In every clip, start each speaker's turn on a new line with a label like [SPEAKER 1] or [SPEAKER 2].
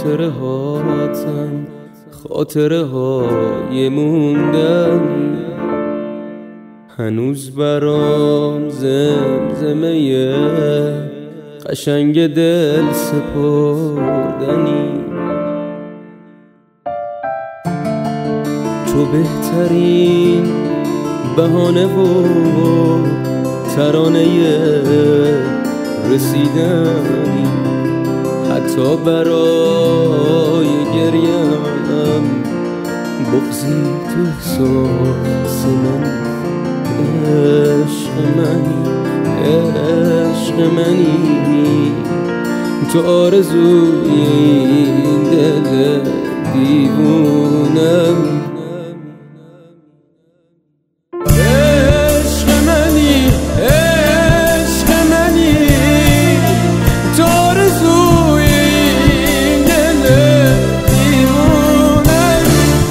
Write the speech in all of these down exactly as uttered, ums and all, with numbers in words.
[SPEAKER 1] خاطره هاتن خاطره های موندن، هنوز برام زمزمه قشنگ دل سپردنی. تو بهترین بهانه و ترانه رسیدنی، حتی برای گریم بغضی تو احساس من. عشق منی عشق منی، تو آرزوی این دل دیوونم. عشق منی عشق منی، تو آرزوی این دل دیوونم.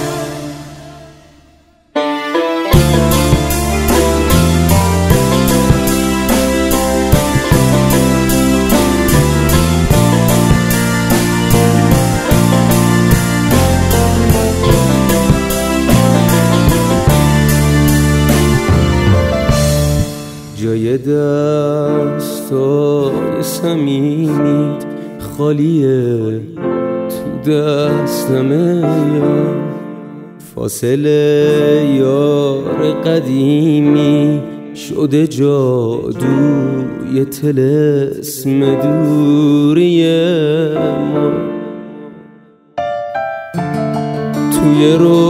[SPEAKER 1] جای دستای سمیمیت خالیه تو دستمه، یا فاصله یار قدیمی شده جادوی طلسم دوری ما. توی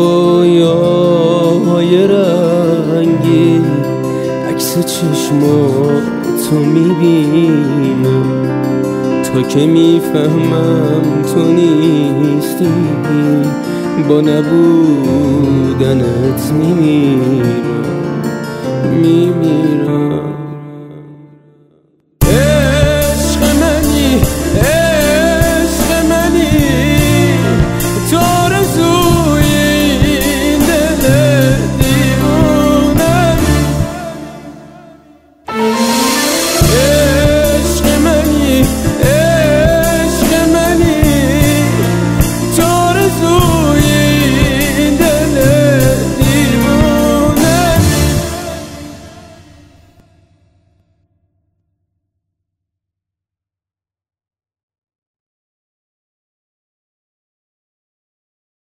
[SPEAKER 1] رویاهای رنگی عکس چشماتو میبینم، تا که میفهمم تو نیستی، با نبودنت میمیرم میمیرم.